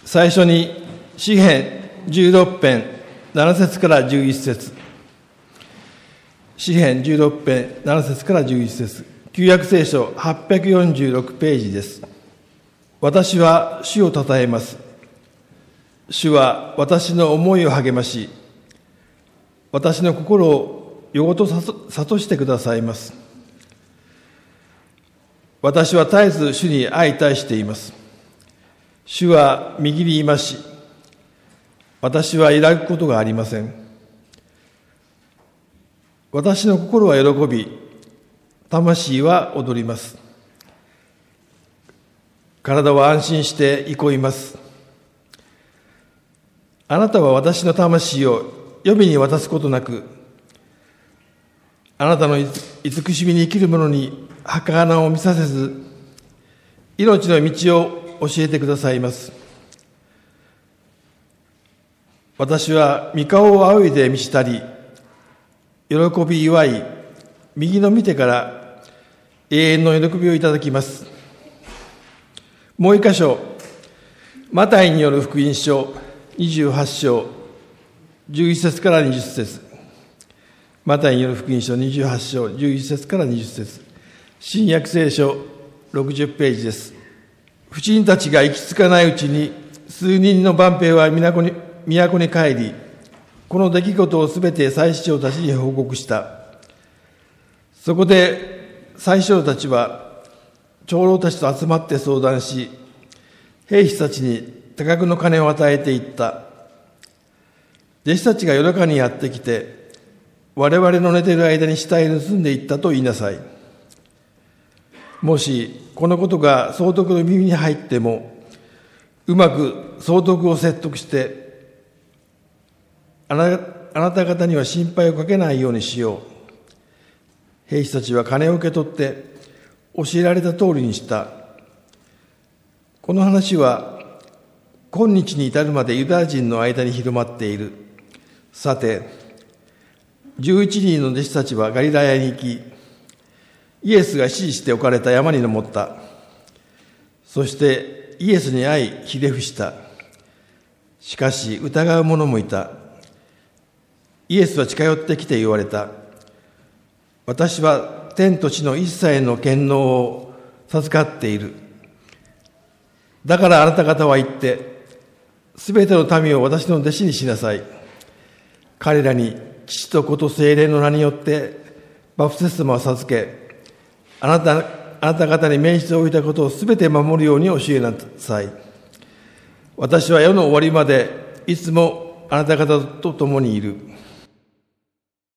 最初に詩編16編7節から11節、詩編16編7節から11節、旧約聖書846ページです。私は主をたたえます。主は私の思いを励まし、私の心をよごと諭してくださいます。私は絶えず主に相対しています。主は右にいまし、私は揺らぐことがありません。私の心は喜び、魂は踊ります。体は安心して憩います。あなたは私の魂を黄泉に渡すことなく、あなたの慈しみに生きる者に儚を見させず、命の道を教えてくださいます。私は御顔を仰いで見したり、喜び祝い、右の見てから永遠の喜びをいただきます。もう一箇所、マタイによる福音書28章11節から20節、マタイによる福音書28章11節から20節、新約聖書60ページです。婦人たちが行き着かないうちに、数人の番兵は都に帰り、この出来事をすべて祭司長たちに報告した。そこで祭司長たちは長老たちと集まって相談し、兵士たちに多額の金を与えていった。弟子たちが夜中にやってきて、我々の寝ている間に死体を盗んでいったと言いなさい。もしこのことが総督の耳に入っても、うまく総督を説得して、あなた方には心配をかけないようにしよう。兵士たちは金を受け取って教えられた通りにした。この話は今日に至るまでユダヤ人の間に広まっている。さて、11人の弟子たちはガリラヤに行き、イエスが指示しておかれた山に登った。そしてイエスに会いひれ伏した。しかし疑う者もいた。イエスは近寄ってきて言われた。私は天と地の一切の権能を授かっている。だからあなた方は行って、すべての民を私の弟子にしなさい。彼らに父と子と聖霊の名によってバプテスマを授け、あなた方に命じておいたことをすべて守るように教えなさい。私は世の終わりまでいつもあなた方と共にいる。